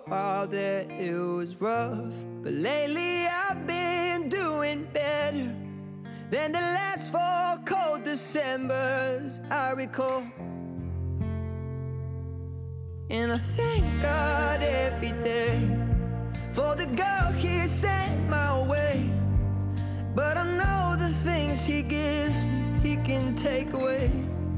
while there it was rough. But lately I've been doing better than the last 4 cold Decembers I recall. And I thank God every day for the girl He sent my way. But I know the things He gives me, He can take away.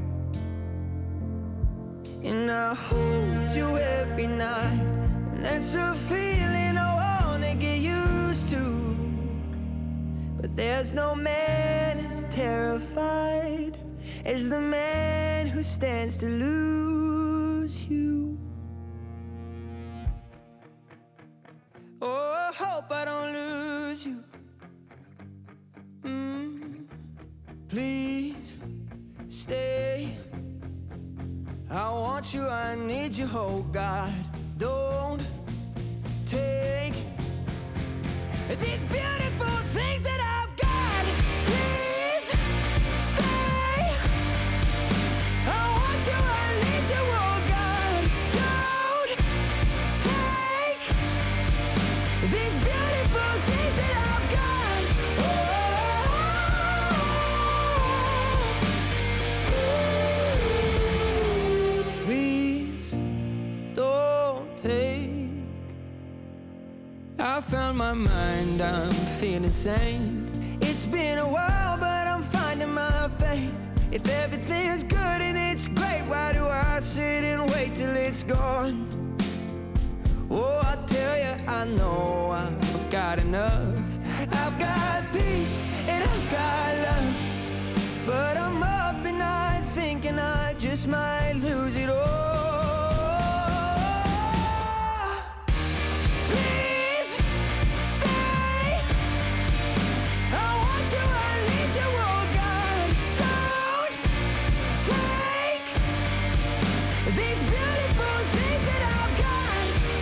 And I hold you every night, and that's a feeling I wanna get used to. But there's no man as terrified as the man who stands to lose you. Oh, I hope I don't lose you. Please stay. I want you, I need you, oh God. Don't take these beautiful things that I've got. Please stay. I want you, I need you, oh God. Don't take these beautiful things that I've got. Please don't take. I found my mind, I'm feeling sane. It's been a while, but I'm finding my faith. If everything's good and it's great, why do I sit and wait till it's gone? Oh, I tell you, I know I've got enough. I've got peace and I've got love, but I'm up at night thinking I just might lose it all. Please stay. I want you, I need you, oh God. Don't take these beautiful things that I've got.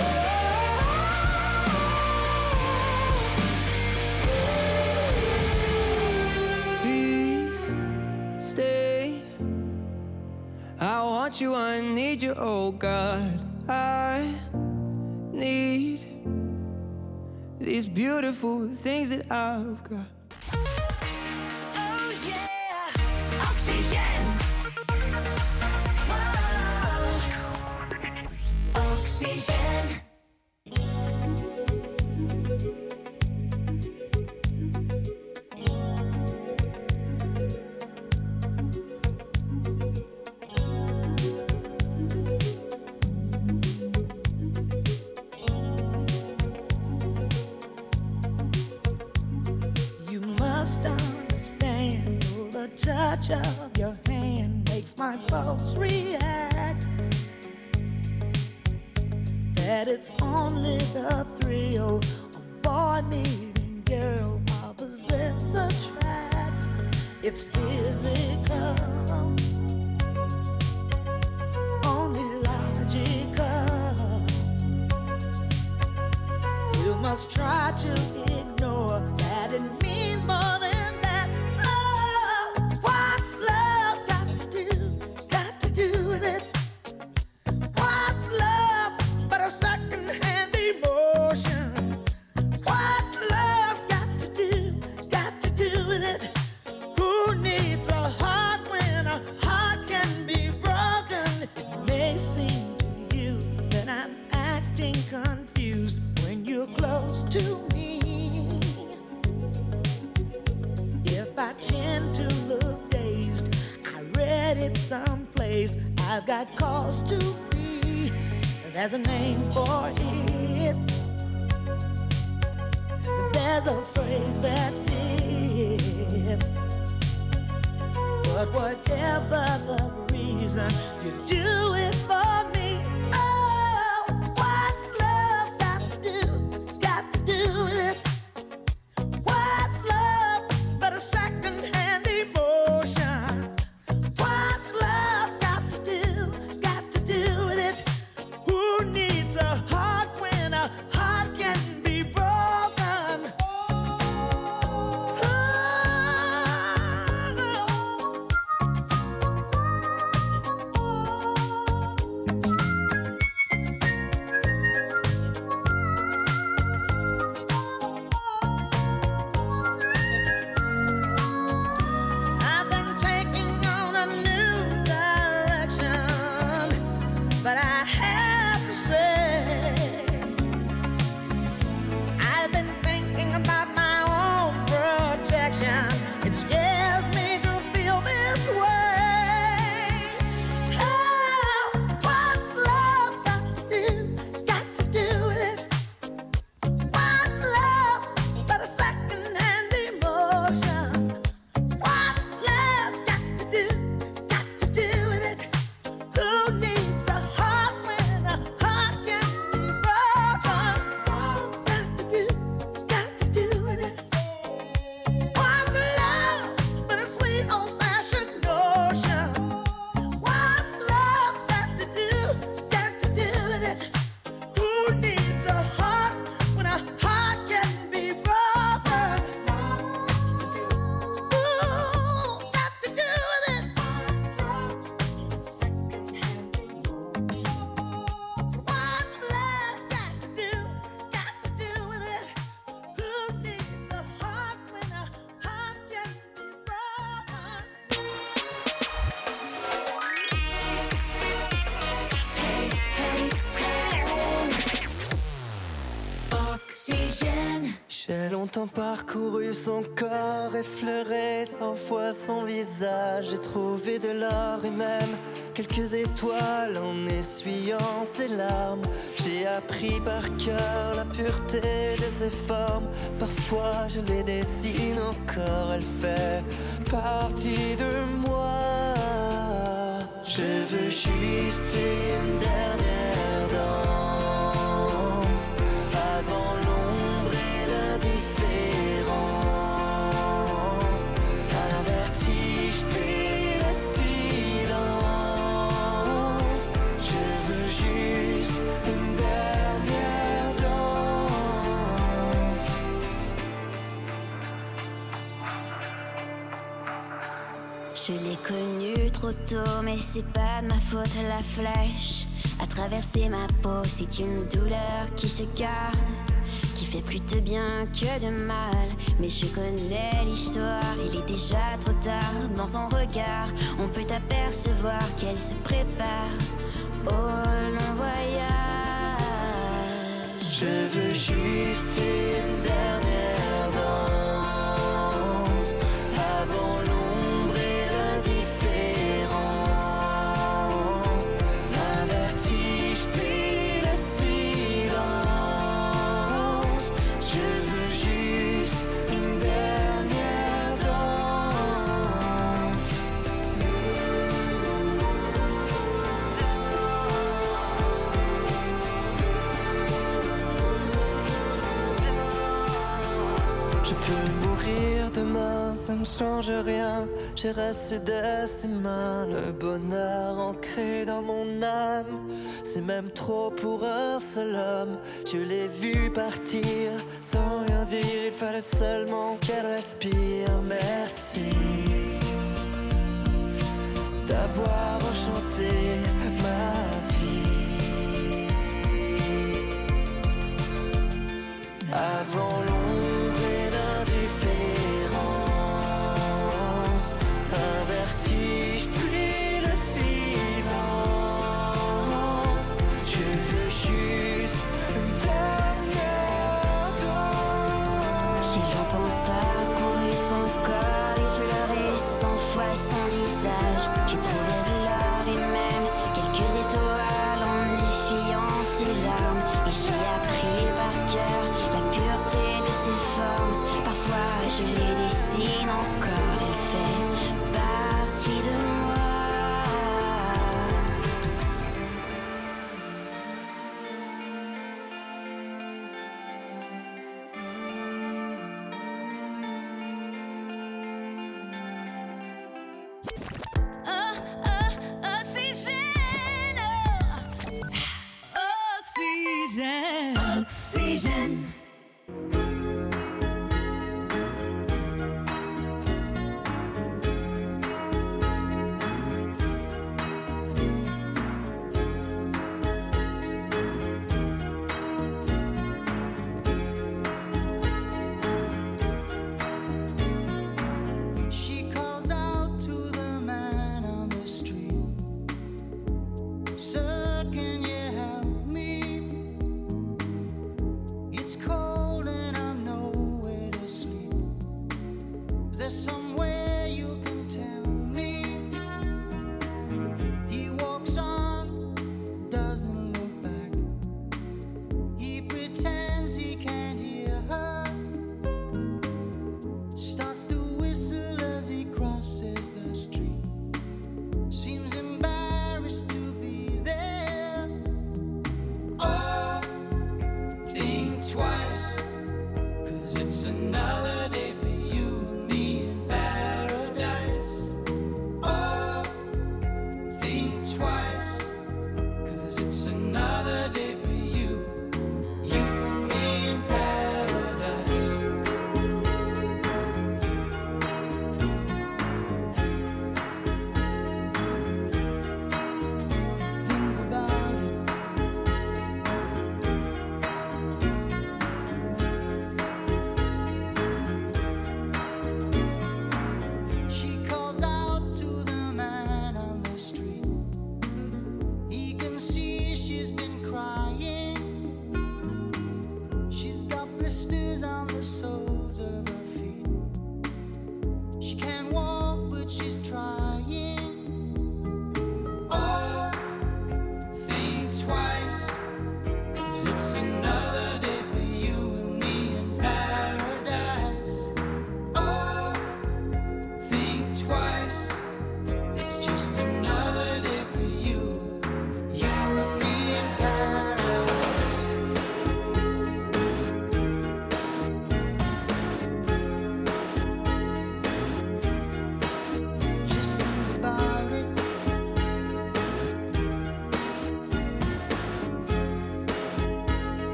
Please stay. I want you, I need you, oh God. I need these beautiful things that I've got. Oh yeah, Oxygen. Wow. Oxygen. You must understand, the touch of your hand makes my pulse react. That it's only the thrill of boy meeting girl opposites attract. It's physical, only logical. You must try to ignore that it means more than that. Oh, what's love got to do with it? What's love but a second-hand emotion? What's love got to do with it? Who needs a heart when a heart can be broken? It may seem to you that I'm acting confused when you're close to me. If I tend to look dazed, I read it someplace. I've got cause to be. There's a name for it. There's a phrase that fits. But whatever the reason, you do it for me. Oh, what's love got to do with it? What's love but a second-hand emotion? What's love got to do with it? Who needs a heart when a heart can be broken? Oh, tant parcouru son corps, effleuré 100 fois son visage. J'ai trouvé de l'or et même quelques étoiles en essuyant ses larmes. J'ai appris par cœur la pureté de ses formes. Parfois je les dessine encore, elle fait partie de moi. Je veux juste une dernière danse avant l'ombre et l'indifférence. Un vertige puis le silence. Je veux juste une dernière danse. Je l'ai connue trop tôt, mais c'est pas de ma faute. La flèche a traversé ma peau, c'est une douleur qui se garde, qui fait plus de bien que de mal. Mais je connais l'histoire, il est déjà trop tard. Dans son regard, on peut apercevoir qu'elle se prépare au long voyage. Je veux juste une dernière danse avant l'ombre et l'indifférence. Un vertige puis le silence. Je veux juste une dernière danse. Je peux mourir demain, ça ne change rien. J'ai resté de ses mains le bonheur ancré dans mon âme. C'est même trop pour un seul homme. Je l'ai vu partir sans rien dire. Il fallait seulement qu'elle respire. Merci d'avoir enchanté ma vie. Avant l'ombre et l'indifférence, un vertige puis le silence. Je veux juste une dernière danse. J'ai longtemps parcouru son corps, effleuré 100 fois son visage. J'ai trouvé de l'or et même quelques étoiles en essuyant ses larmes. Et j'ai appris par cœur la pureté de ses formes. Parfois je les dessine encore, elle fait partie de moi. Oxygène. Oxygène. She calls out to the man on the street. Sir, can you help me? It's cold and I'm nowhere to sleep. Is there somewhere you can tell me? He walks on, doesn't look back. He pretends he can't hear her. Starts to whistle as he crosses the street. Seems embarrassed to be there. Oh, think twice, 'cause it's another day for you and me in paradise.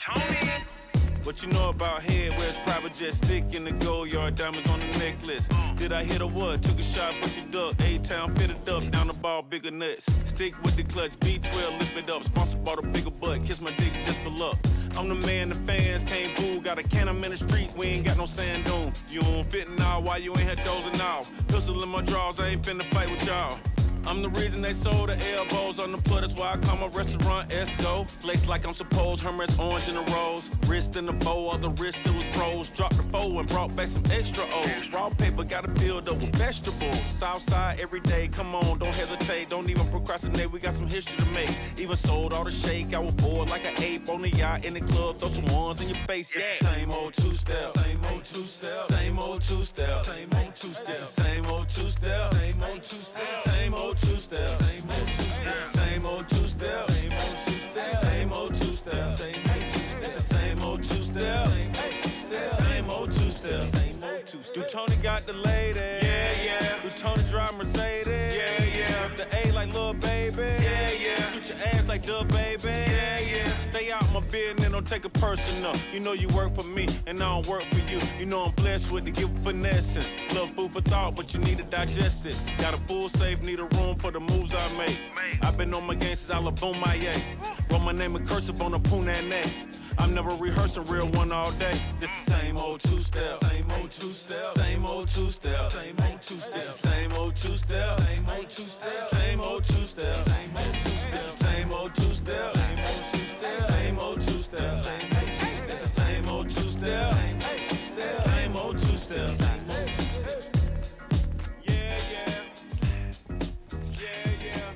Tony. What you know about head? Where's private jet stick in the gold yard, diamonds on the necklace? Did I hit or what? Took a shot, but you ducked. A-Town fitted up, down the ball, bigger nuts. Stick with the clutch, B12, lift it up. Sponsor bought a bigger butt, kiss my dick just for luck. I'm the man the fans can't boo. Got a can, I'm in the streets, we ain't got no sand dune. You don't fit now, why you ain't had dozing off? Pistol in my drawers, I ain't finna fight with y'all. I'm the reason they sold the elbows on the plug, that's why I call my restaurant Esco. Laced like I'm supposed, Hermes orange in the rose. Wrist in the bow, all the wrist it was froze. Dropped the foe and brought back some extra O's. Raw paper gotta build up with vegetables. Southside every day, come on, don't hesitate. Don't even procrastinate, we got some history to make. Even sold all the shake, I was bored like an ape on the yacht in the club. Throw some ones in your face, yeah. Same old two-step, same old two-step, same old two-step, same old two-step, same old two-step, same old two-step, same old two-step, same old two-step, same old two-step, same old two-step, same old two-step, same old two-step, same old two-step, same old two-step. Do Tony got the lady? Yeah, yeah. Do Tony drive Mercedes? Yeah, yeah. The A like little baby? Yeah, yeah. Shoot your ass like the baby? Yeah, yeah. Stay out my business, don't take it personal. You know you work for me, and I don't work for you. You know I'm blessed with the gift of finessing. Little food for thought, but you need to digest it. Got a full safe, need a room for the moves I make. I've been on my game since I left on my yay. Wrote my name in cursive on a punane neck. I'm never rehearsing real one all day. This the same old two-step, same old two-step, same old two-step, same old two-step, same old two-step, same old two-step, same old two-step, same old two-step, same old two-step, same old two-step, same old two-step, same old two-step, same old two-step, same old two-step. Yeah, yeah, yeah, yeah.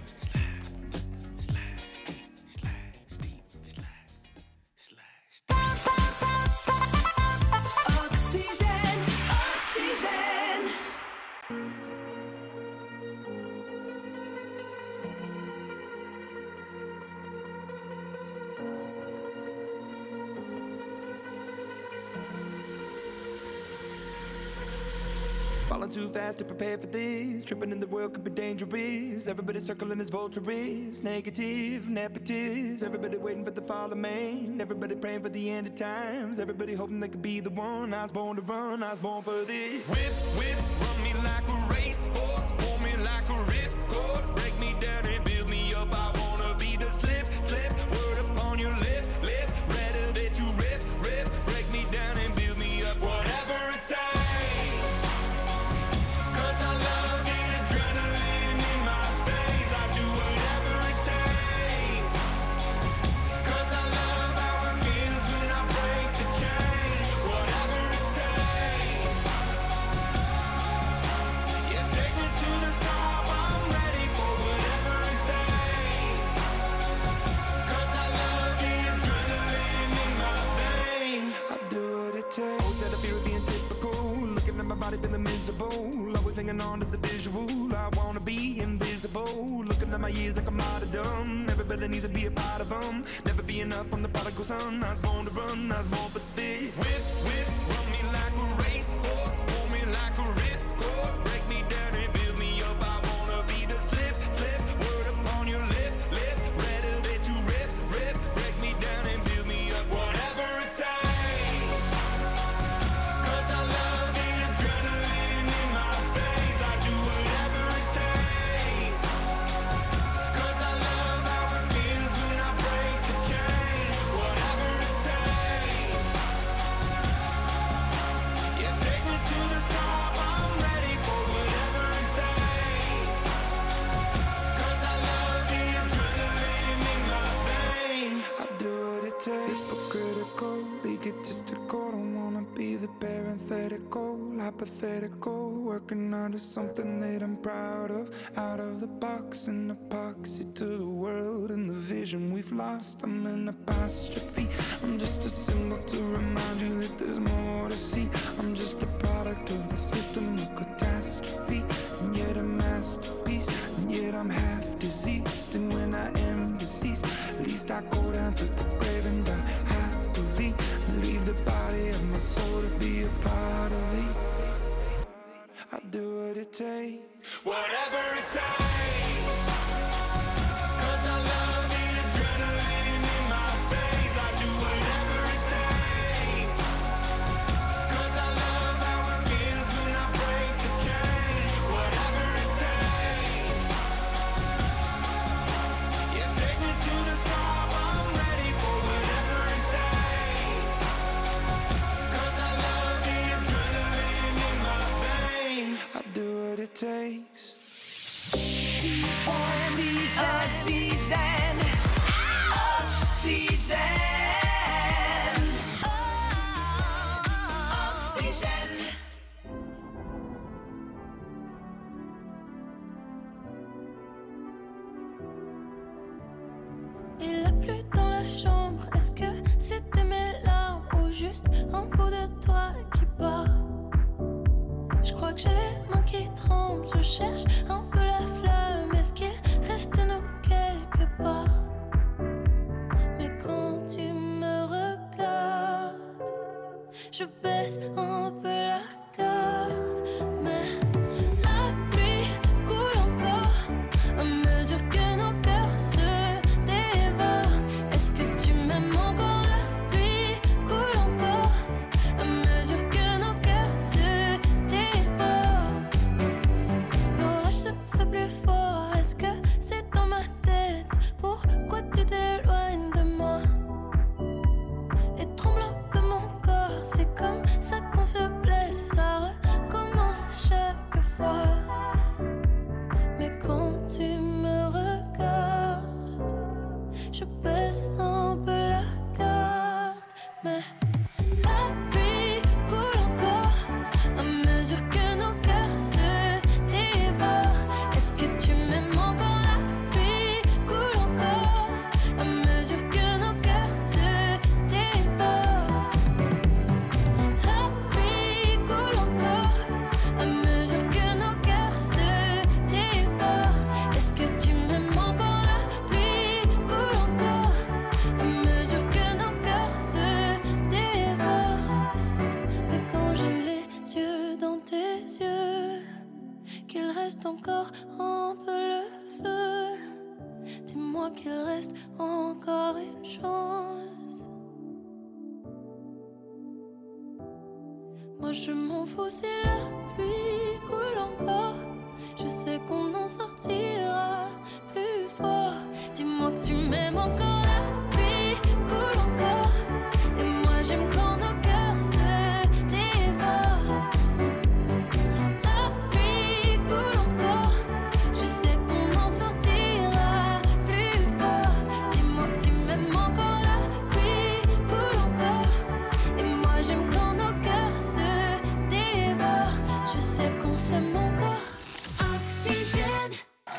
Oxygène, oxygène. Falling too fast to prepare for this. Tripping in the world could be dangerous. Everybody circling as vultures. Negative, nepotist. Everybody waiting for the fall of man. Everybody praying for the end of times. Everybody hoping they could be the one. I was born to run, I was born for this. Whip, whip, run me like a racehorse. Pull me like a ripcord. Break me down and build me up. I wanna be the slip, slip. Word upon your lip, lip. Rather that you rip, rip. Break me down and build me up. Whatever it takes. Feeling miserable, always hanging on to the visual. I wanna be invisible, looking at my years like I'm martyrdom. Everybody needs to be a part of them. Never be enough on the prodigal son. I was born to run, I was born for this. Whip, whip, run me like a racehorse. Pull me like a ripcord. Break me down and build me up. I wanna be the slip, slip. Word upon your lip, lip. Rather that you rip, rip. Break me down and build me up. Whatever it takes. Hypothetical, working on to something that I'm proud of. Out of the box, an epoxy to the world and the vision we've lost. I'm an apostrophe. I'm just a symbol to remind you that there's more to see. I'm just a product of the system of catastrophe, and yet a masterpiece. And yet I'm half diseased, and when I am deceased, at least I go down to the grave and die happily, and leave the body of my soul to be a part of it. I do what it takes, whatever it takes. 'Cause I love the adrenaline in my veins. I do whatever bout de toi qui bat. Je crois que j'ai les mains qui tremblent. Je cherche un peu la flamme. Est-ce qu'il reste nous quelque part? Mais quand tu me regardes, je baisse un peu la garde. Mais la pluie coule encore à mesure que nos cœurs se dévorent. Est-ce que tu m'aimes encore? La pluie coule encore à mesure que nos cœurs se dévorent. L'orage se fait plus fort. Est-ce que c'est dans ma tête? Pourquoi tu t'éloignes de moi? Et tremble un peu mon corps. C'est comme ça qu'on se blesse. Ça recommence chaque fois. Mais quand tu me regardes, je baisse un peu la garde. Mais la pluie coule encore à mesure que nos cœurs se dévorent. Est-ce que tu m'aimes encore? La pluie coule encore à mesure que nos cœurs se dévorent. La pluie coule encore à mesure que nos cœurs se dévorent. Est-ce que tu m'aimes encore? La pluie coule encore à mesure que nos cœurs se dévorent. Mais quand j'ai les yeux dans tes yeux, qu'il reste encore un peu le feu, dis-moi qu'il reste encore une chance. Moi je m'en fous si la pluie coule encore. Je sais qu'on en sortira plus fort. Dis-moi que tu m'aimes encore. La pluie coule encore. Et moi j'aime quand nos cœurs se dévorent. La pluie coule encore. Je sais qu'on en sortira plus fort. Dis-moi que tu m'aimes encore. La pluie coule encore. Et moi j'aime quand nos cœurs se dévorent. Je sais qu'on s'aime encore. Oxygène.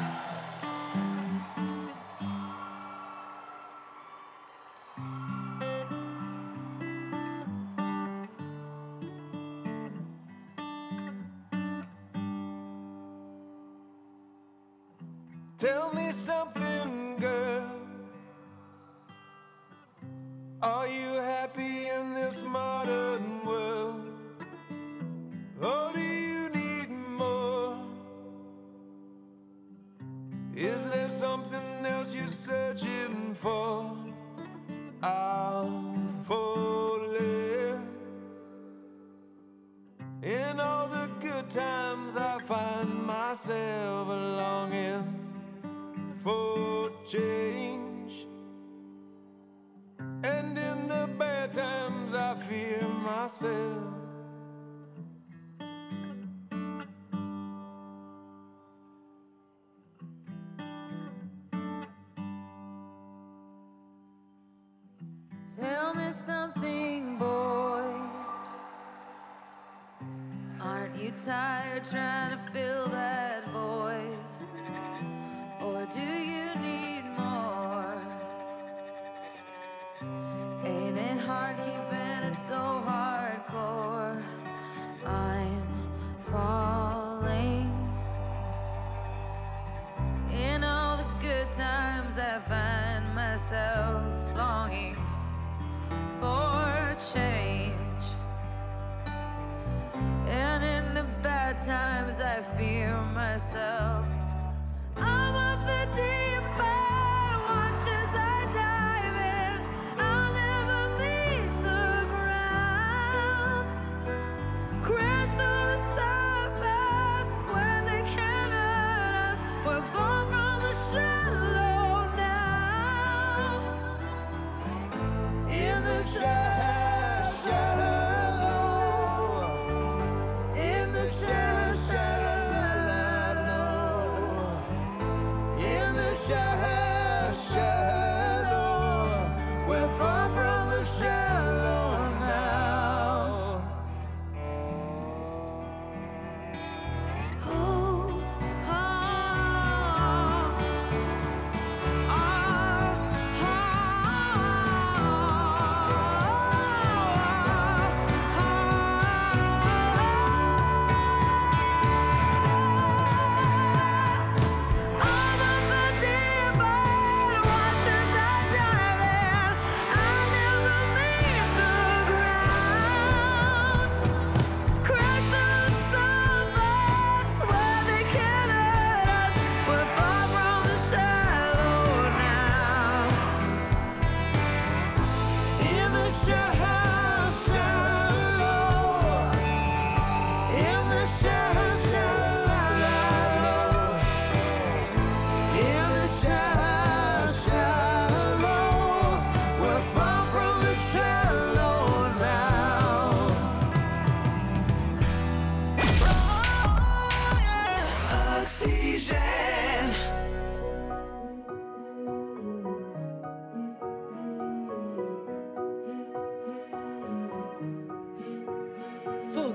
Tell me something, girl. Are you happy in this modern world? Or do you need more? Is there something else you're searching for? I'm falling. In all the good times I find myself longing for change. And in the bad times I fear myself. Tell me something, boy. Aren't you tired trying to fill that void? Or do you need more? Ain't it hard keeping it so hardcore? I'm falling. In all the good times I find myself longing for change. And in the bad times I fear myself. I'm of the deep end, watch as I dive in. I'll never meet the ground. Crash through the surface where they can't hurt us. We're far from the shallow now. In the shallow, in the shallow.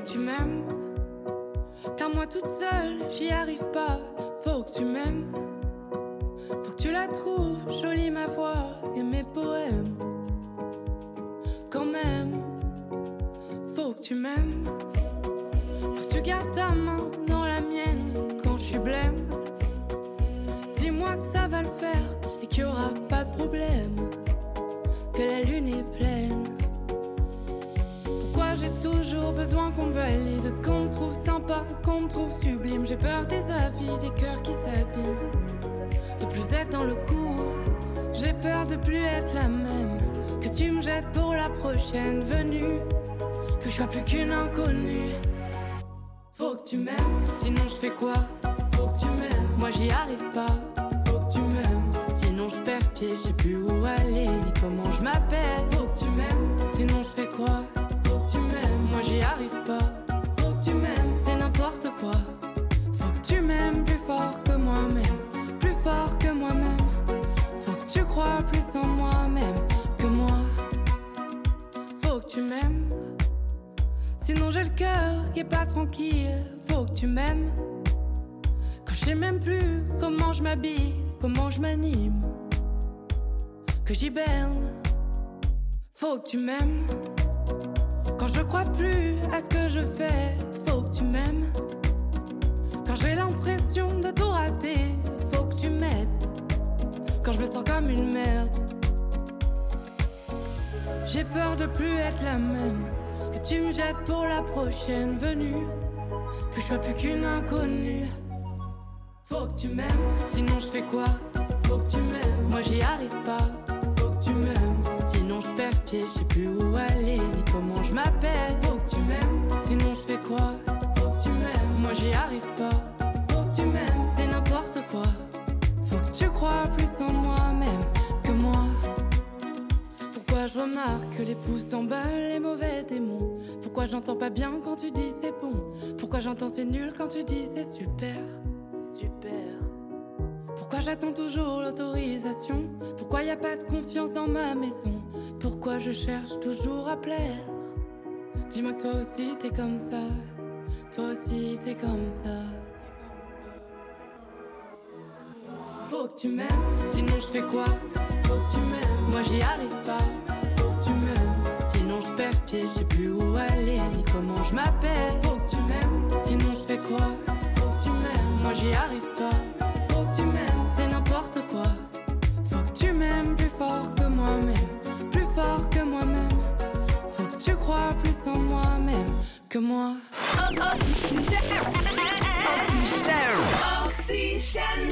que tu m'aimes. Car moi toute seule, j'y arrive pas. Faut que tu m'aimes. Faut que tu la trouves jolie ma voix et mes poèmes. Quand même, faut que tu m'aimes. Faut que tu gardes ta main dans la mienne quand je suis blême. Dis-moi que ça va le faire et qu'il y aura pas de problème. Que la lune est pleine. Pourquoi j'ai toujours besoin qu'on me valide, qu'on me trouve sympa, qu'on me trouve sublime. J'ai peur des avis, des cœurs qui s'abîment. De plus être dans le coup, j'ai peur de plus être la même. Que tu me jettes pour la prochaine venue, que je sois plus qu'une inconnue. Faut que tu m'aimes, sinon je fais quoi? Faut que tu m'aimes, moi j'y arrive pas. Faut que tu m'aimes, sinon je perds pied, je sais plus où aller ni comment je m'appelle. Faut que tu m'aimes, sinon je fais quoi? Faut que tu m'aimes, moi j'y arrive pas. Faut que tu m'aimes, c'est n'importe quoi. Faut que tu m'aimes plus fort que moi-même, plus fort que moi-même. Faut que tu crois plus en moi-même que moi. Faut que tu m'aimes, sinon j'ai le cœur qui est pas tranquille. Faut que tu m'aimes, quand je sais même plus comment je m'habille, comment je m'anime, que j'hiberne. Faut que tu m'aimes, quand je crois plus à ce que je fais. Faut que tu m'aimes, quand j'ai l'impression de tout rater. Faut que tu m'aides, quand je me sens comme une merde. J'ai peur de plus être la même, que tu me jettes pour la prochaine venue, que je sois plus qu'une inconnue. Faut que tu m'aimes, sinon je fais quoi? Faut que tu m'aimes, moi j'y arrive pas. Faut que tu m'aimes, sinon je perds pied, je sais plus où aller ni comment je m'appelle. Faut que tu m'aimes, sinon je fais quoi? Faut que tu m'aimes, moi j'y arrive pas. Faut que tu m'aimes, c'est n'importe quoi. Faut que tu crois plus en moi-même que moi. Pourquoi je remarque que les pouces s'emballent, les mauvais démons? Pourquoi j'entends pas bien quand tu dis c'est bon? Pourquoi j'entends c'est nul quand tu dis c'est super? C'est super. Pourquoi j'attends toujours l'autorisation? Pourquoi y a pas de confiance dans ma maison? Pourquoi je cherche toujours à plaire? Dis-moi que toi aussi t'es comme ça. Toi aussi t'es comme ça. Faut que tu m'aimes, sinon je fais quoi? Faut que tu m'aimes, moi j'y arrive pas. Faut que tu m'aimes, sinon je perds pied, je sais plus où aller ni comment je m'appelle. Faut que tu m'aimes, sinon je fais quoi? Faut que tu m'aimes, moi j'y arrive pas. Faut que tu m'aimes, c'est n'importe quoi. Faut que tu m'aimes plus fort que moi-même, plus fort que moi-même. Faut que tu crois plus en moi-même que moi. Oxygène.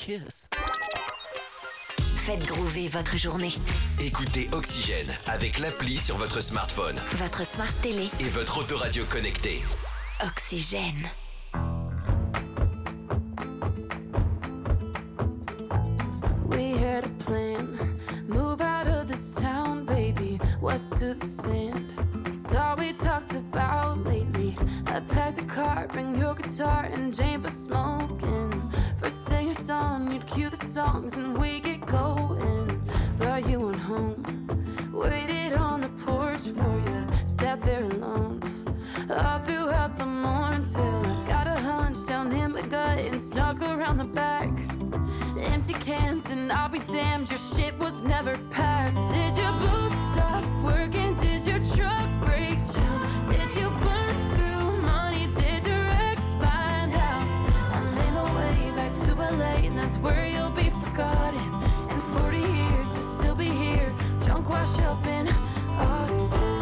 kiss. Faites groover votre journée. Écoutez Oxygène avec l'appli sur votre smartphone, Votre smart télé. et votre autoradio connecté. Oxygène. We had a plan. Move out of this town, baby. West to the sand. It's all we talked about lately. I packed the car, bring your guitar and Jane for smoking. First thing at dawn, you'd cue the songs and we get going. But you went home, waited on the porch for you, sat there alone. All throughout the morning till I got a hunch down in my gut and snuck around the back. Empty cans and I'll be damned, your shit was never packed. Did your boots stop working? Did your truck break down? Did you burn through money? Did your ex find out? I made my way back to LA and that's where you'll be forgotten. In 40 years you'll still be here, drunk wash up in Austin.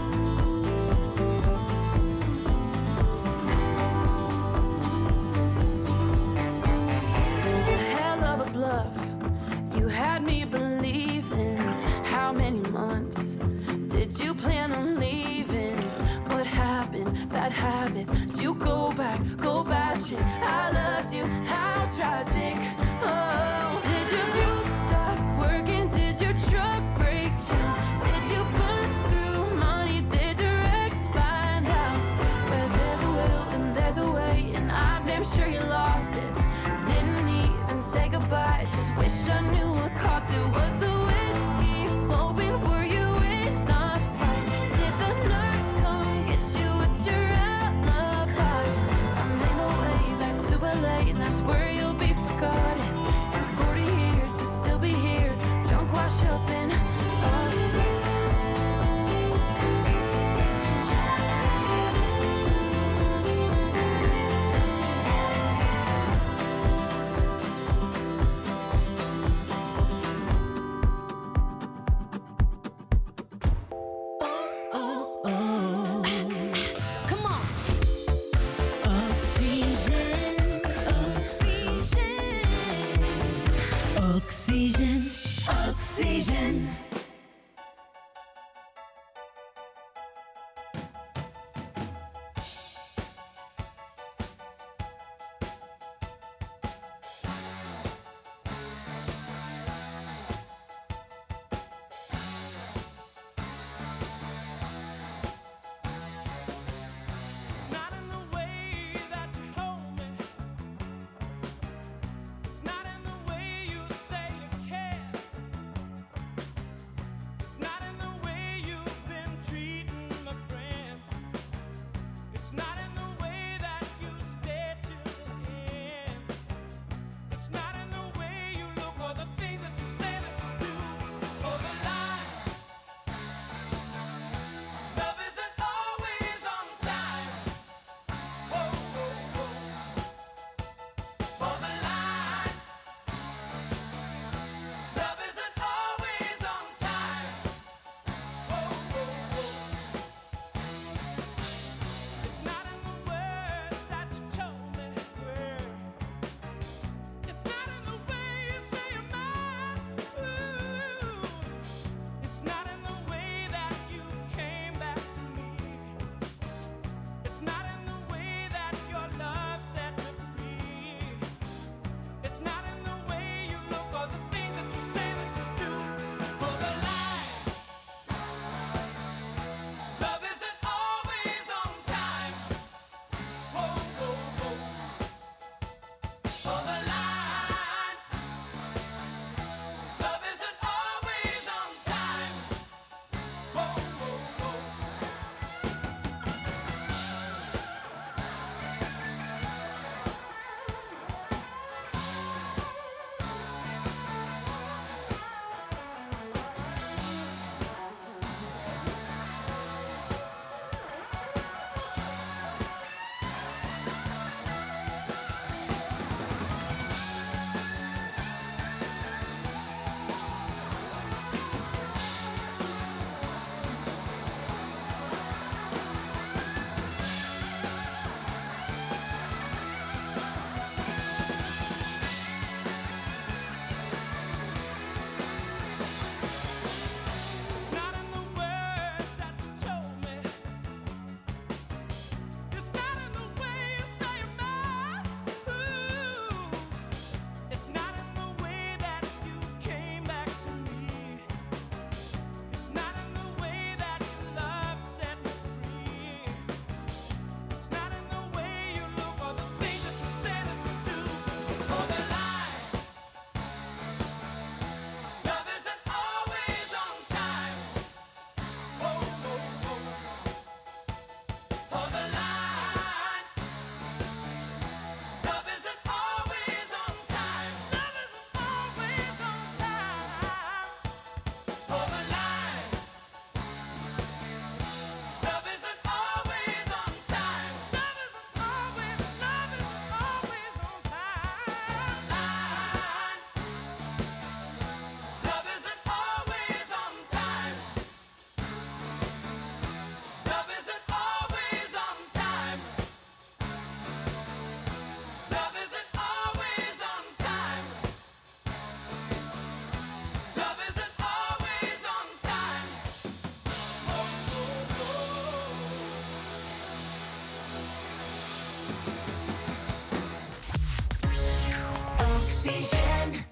Bluff. You had me believing. How many months did you plan on leaving? What happened? Bad habits. Did you go back? Go bashing. I loved you. How tragic. Oh, did your boots stop working? Did your truck break down? Did you burn through money? Did your ex find out? Where there's a will and there's a way, and I'm damn sure you lost it. Didn't even say goodbye, just wish I knew what caused it. Was the whiskey flowing? Were you in a fight? Did the nurse come get you? It's your alibi. I made my way back to LA and that's where you'll be forgotten. In 40 years you'll still be here, drunk wash up in Austin. Oxygène, Oxygène. Oxygène.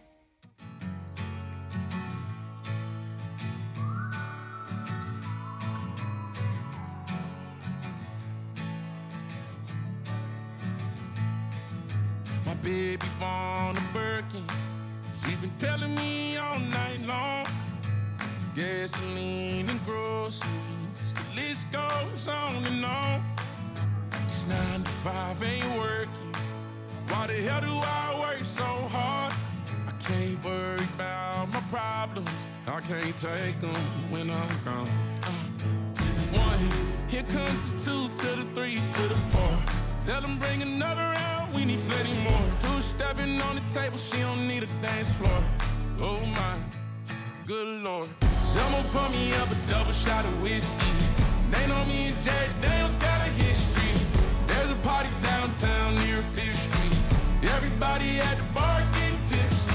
My baby born a Birkin. She's been telling me all night long. Gasoline and groceries, the list goes on and on. It's 9 to 5, ain't working. Why the hell do I work so hard? I can't worry about my problems. I can't take them when I'm gone. 1, here comes the 2 to the 3 to the 4. Tell them bring another round, we need plenty more. 2 stepping on the table, she don't need a dance floor. Oh my, good Lord. Someone pour me up a double shot of whiskey. They know me and Jack Daniels got a history. There's a party downtown near 5th Street. Everybody at the bar getting tipsy.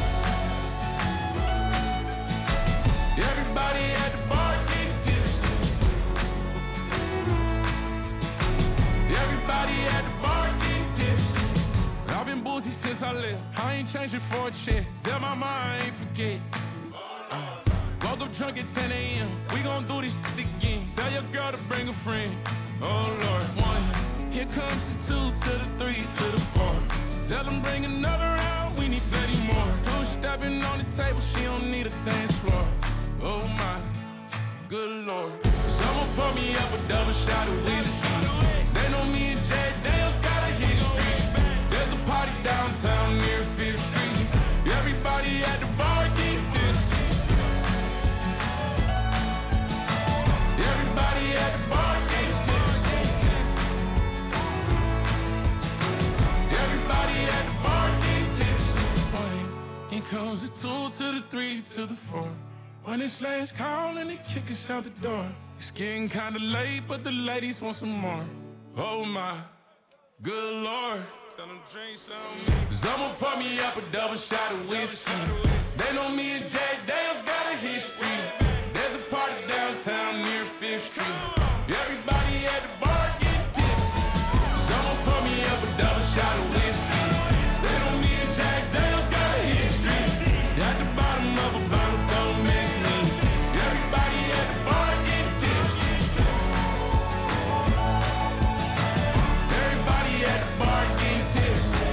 Everybody at the bar getting tipsy. Everybody at the bar getting tipsy. I've been boozy since I left. I ain't changing for a check. Tell my mom I ain't forget. Woke up drunk at 10 a.m. We gon' do this shit again. Tell your girl to bring a friend. Oh Lord. 1, here comes the 2 to the 3 to the 4. Tell them bring another round, we need plenty more. 2 stepping on the table, she don't need a dance floor. Oh my, good Lord. Someone pour me up a double shot of whiskey. They know me and Jack Daniels got a history. There's a party downtown near 5th Street. Everybody at the bar getting tipsy. Everybody at the bar getting tipsy. Everybody at the bar getting tipsy. Here comes the 2 to the 3 to the 4. When it's last call and they kick us out the door. It's getting kinda late, but the ladies want some more. Oh my, good Lord. Tell them drink some. Someone pour me up a double shot of whiskey. They know me and Jack Daniels got a history. There's a party downtown near 5th Street. Everybody at the bar getting tipsy. Someone pour me up a double shot of whiskey. They know me and Jack Daniels got a history. At the bottom of a bottle, don't miss me. Everybody at the bar getting tipsy. Everybody at the bar getting tipsy.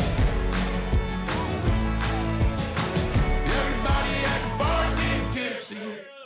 Everybody at the bar getting tipsy.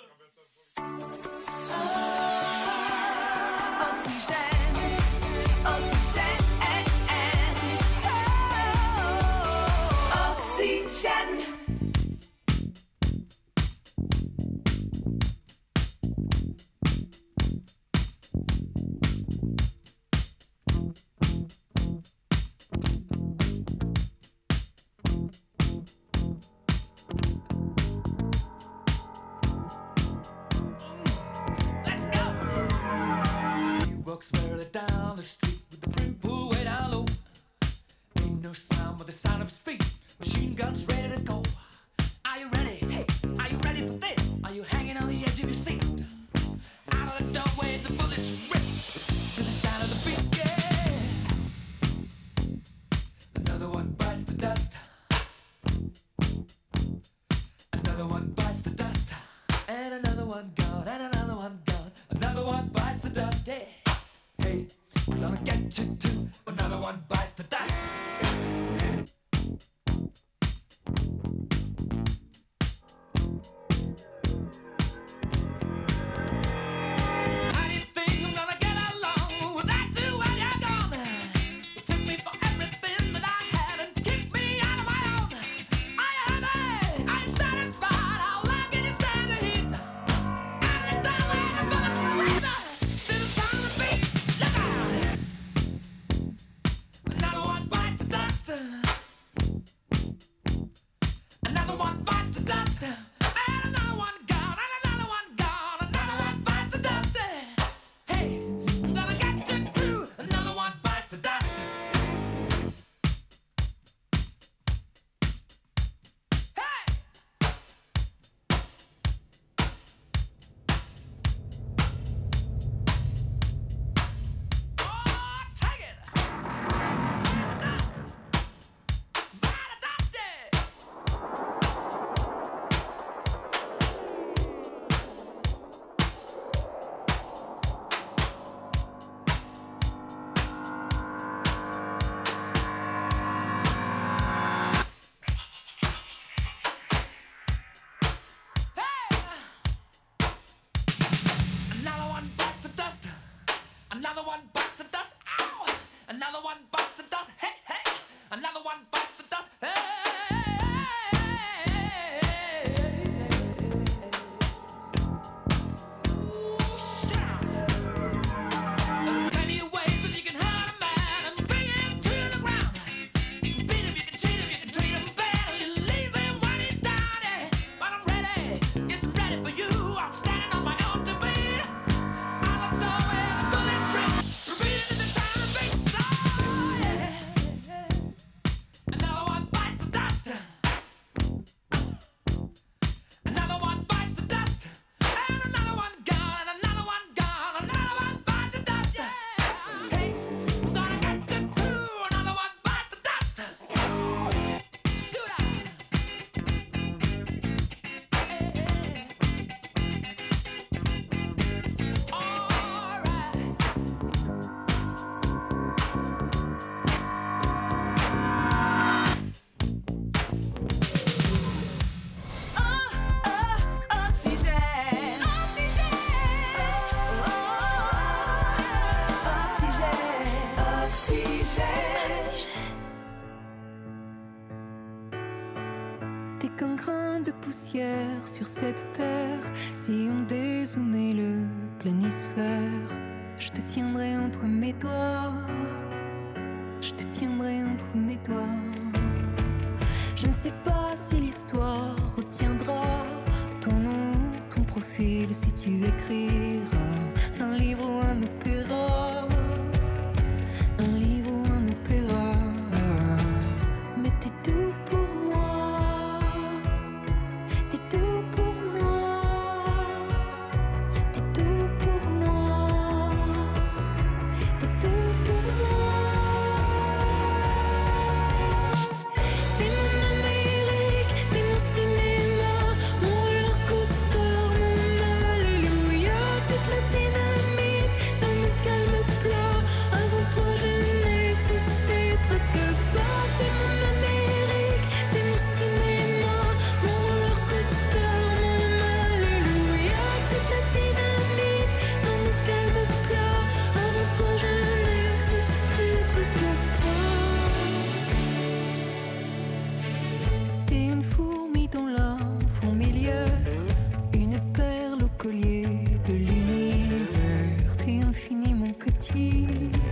Walks merrily down the street with the brim pulled way down low. Ain't no sound but the sound of his feet. Machine guns ready to go. Are you ready? Hey, are you ready for this? Are you hanging on the edge of your seat? Out of the doorway, the bullets rip to the sound of the beat. Yeah. Another one bites the dust. Another one bites the dust. And another one gone. And another one gone. Another one bites the dust. Yeah. Hey, we're gonna get you too. Another one bites the dust. How do you think I'm gonna get along without you while you're gone? You took me for everything that I had and kicked me out of my own. Are you happy? Are you satisfied? How long can you stand the heat? Out of the doorway, the bullets rip to the sound of the beat. Look out! Another one bites the dust. Another one bites the dust. And another one gone. And another one gone. Another one bites the dust. Hey, I'm gonna get you too. Another one bites the dust. Hey! Oh, take it! Dust! By the dust! Another one bites the dust. Ow! Another one bites the dust. Hey, hey! Another one bites the dust. Hey! T'es qu'un grain de poussière sur cette terre. Si on dézoomait le planisphère, je te tiendrai entre mes doigts. Je te tiendrai entre mes doigts. Je ne sais pas si l'histoire retiendra ton nom, ton profil, si tu écriras un livre ou un opéra. Un livre ou un opéra. Mais t'es tout pour moi. T'es tout pour moi. T'es tout pour moi. T'es tout pour moi. T'es mon Amérique, t'es mon cinéma, mon roller coaster, mon alléluia. Toute la dynamite dans mon calme plat. Avant toi je n'existais presque pas. T'es mon Amérique, t'es mon cinéma, mon roller coaster, mon alléluia. Toute la dynamite dans mon calme plat. Avant toi je n'existais presque pas. T'es une fourmi dans la fourmilière, une perle au collier de l'univers. T'es infiniment petit,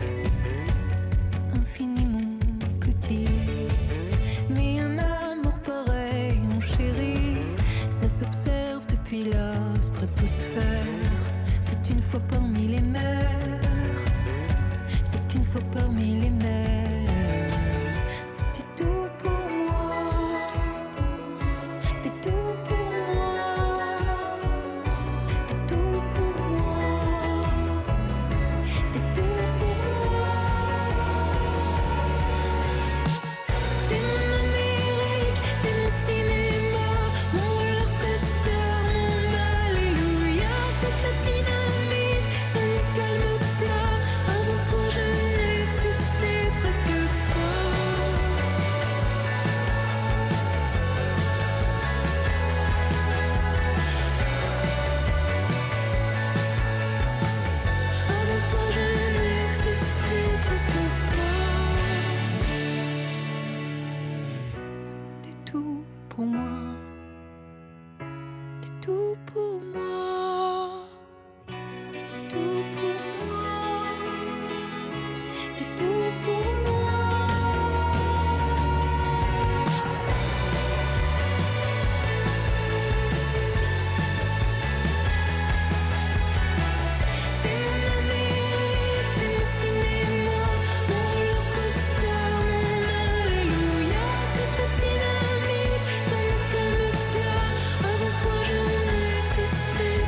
infiniment petit. Mais un amour pareil, mon chéri, ça s'observe depuis la stratosphère. C'est une fois parmi les mers, c'est qu'une fois parmi les mers. T'es tout pour moi. T'es tout pour moi. T'es tout pour moi. T'es tout pour moi. T'es mon Amérique, t'es mon cinéma, mon roller coaster, mon alléluia. Toute la dynamite dans mon calme plat. Avant toi je n'existais presque pas. Avant toi je n'existais presque pas. T'es tout pour moi. T'es tout pour moi. T'es tout pour moi. T'es tout pour moi. T'es mon Amérique, t'es mon cinéma, mon roller coaster, mon alléluia. Toute la dynamite dans mon calme plat. Avant toi je n'existais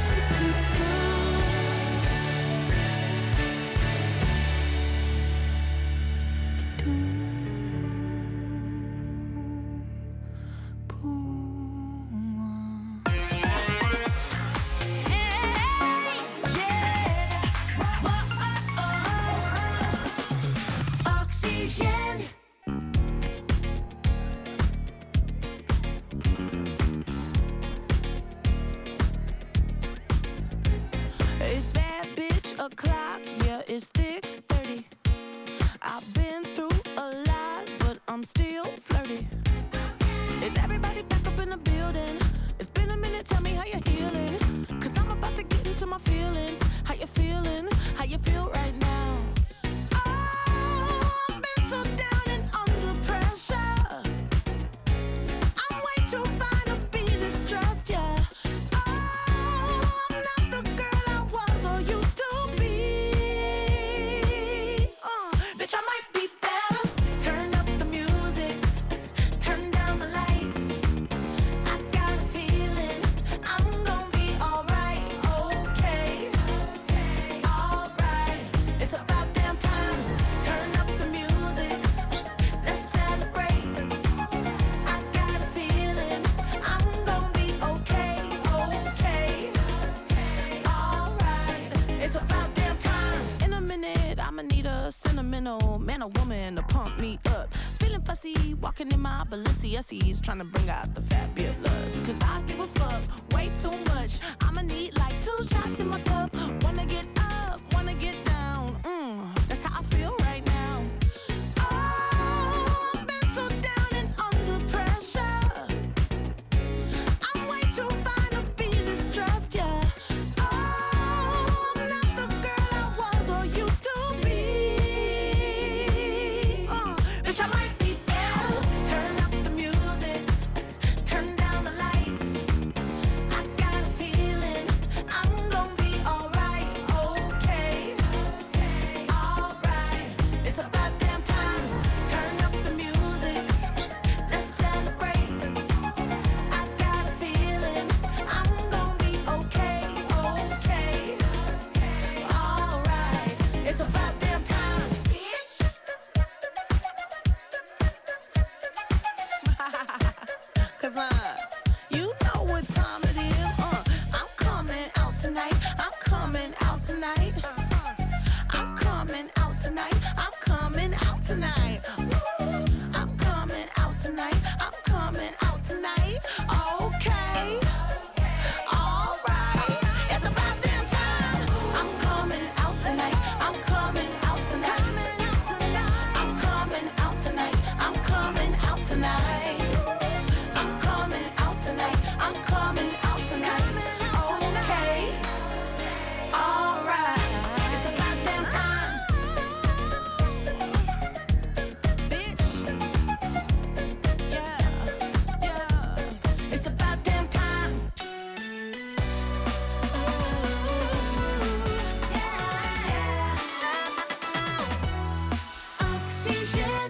a woman to pump me up. Feeling fussy, walking in my Balenciennes, trying to bring out the fabulous. Cause I give a fuck way too much. I'ma need like 2 shots in my cup. Wanna get up, wanna get down. That's how I feel right now. Oh, I've been so down and under pressure. I'm way too fine to be this stressed, yeah. Oh, I'm not the girl I was or used to be. Bitch, I might be better. Turn up the music, turn down the lights. I got a feeling I'm gonna be alright, okay, alright. It's about damn time. Turn up the music, let's celebrate. I got a feeling I'm gonna be okay, alright. It's about damn time, bitch. Cause you know what time it is. I'm coming out tonight. I'm coming out tonight. I'm coming out tonight. I'm coming out tonight. I'm coming out tonight. I'm coming out tonight. Okay. Alright. It's about damn time. I'm coming out tonight. I'm coming out tonight. I'm coming out tonight. I'm coming out tonight. I'm coming out tonight. I'm coming out tonight. Okay. Alright. It's about damn time. Bitch. Yeah. It's about damn time. Oxygène.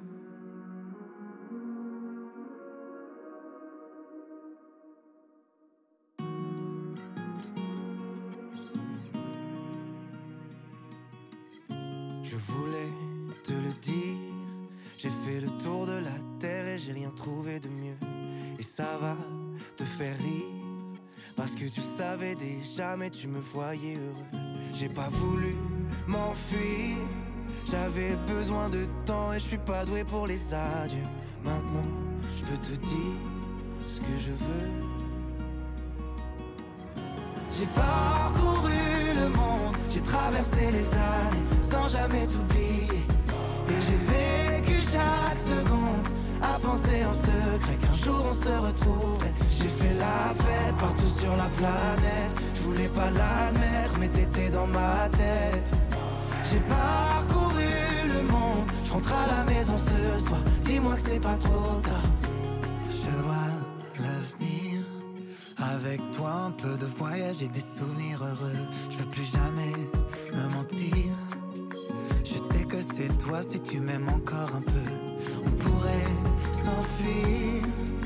Je voulais te le dire, j'ai fait le tour de la terre et j'ai rien trouvé de mieux. Et ça va te faire rire, parce que tu le savais déjà mais tu me voyais heureux. J'ai pas voulu m'enfuir, j'avais besoin de temps et je suis pas doué pour les adieux. Maintenant je peux te dire ce que je veux. J'ai parcouru le monde, j'ai traversé les années sans jamais t'oublier. Et j'ai vécu chaque seconde à penser en secret qu'un jour on se retrouverait. J'ai fait la fête partout sur la planète, je voulais pas l'admettre mais t'étais dans ma tête. J'ai parcouru le monde, je rentre à la maison ce soir, dis-moi que c'est pas trop tard. Je vois l'avenir, avec toi un peu de voyage et des souvenirs heureux. Je veux plus jamais me mentir, je sais que c'est toi si tu m'aimes encore un peu. On pourrait s'enfuir